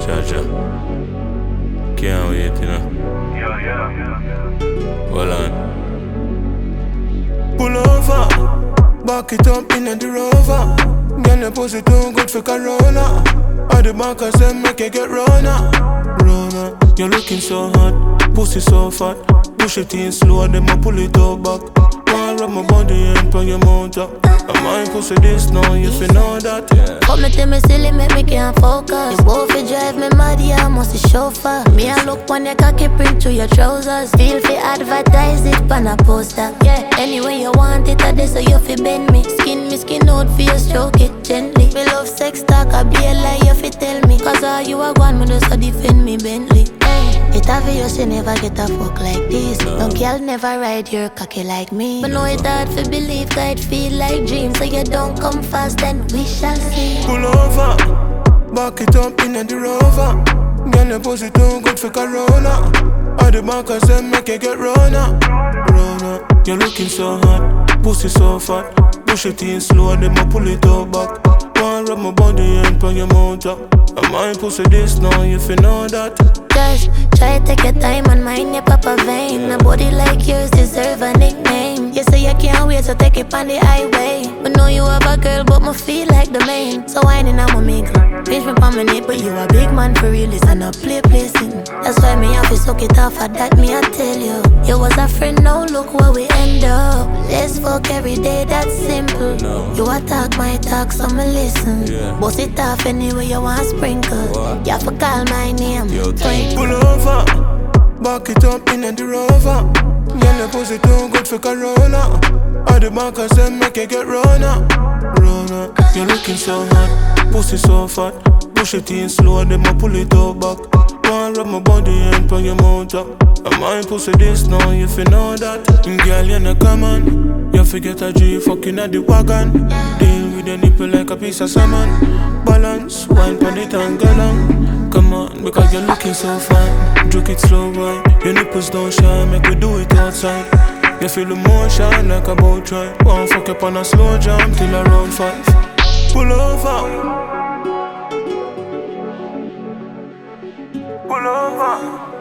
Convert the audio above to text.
Jaja. Can't wait, you know. Hold on. Pull over, back it up in the Rover. Girl, your pussy too good for Corona. At the back I said make you get Rona. Rona, you're looking so hot, pussy so fat. Push it in slow, then I pull it all back. Wanna rub my body and put your mouth up. I might pussy this now, if you know that. Come me tell me silly, make me can't focus. You both you drive me mad, yeah, I must chauffeur. Me I look on your cocky print to your trousers. Feel fi advertise it pan a poster. Yeah, anyway you want it, I dey so you fi bend me. Skin out for you, stroke it gently. Me love sex talk, I be a lie you fi tell me. Cause all you a gone, me just so defend me Bentley. It obvious you never get a fuck like this. No girl never ride your cocky like me. But know it hard for believe that it feel like dreams. So you don't come fast, then we shall see. Pull over, back it up in the Rover. Girl, your pussy too good for Corona. At the back I said make you get Rona. Rona, you're looking so hot, pussy so fat. Push it in slow, then I pull it all back. Wanna rub my body and put your mouth up. I might pussy this now, if you know that. Just try to take your time and mind your papa vein. A body like yours deserve a nickname. You say you can't wait to take it on the highway. But know you have a girl, but me feel like the main. So whining I'm a mingle. Pinch me on my neck, but you a big man for real. It's not play placing. That's why me have to suck it off at that, me I tell you. You was a friend, now look where we end up. Let's fuck every day, that's simple. You a talk my talk, so me listen. Bust it off anyway you want sprinkle. You have to call my name. Pull over, back it up in the Rover. Girl, your pussy too good for Corona. At the back I said make you get Rona. Rona, you're looking so hot, pussy so fat. Push it in slow, then I pull it all back. Wanna rub my body and put your mouth up. I might pussy this now, if you know that. Girl, you're not common. You forget a G fucking at the wagon. Deal with your nipple like a piece of salmon. Balance, wine pon it and go long. Come on, because you're looking so fine. Juke it slow, boy. Your nipples don't shine, make we do it outside. You feel the motion like a boat ride. Wanna fuck up on a slow jump till around 5. Pull over. Pull over.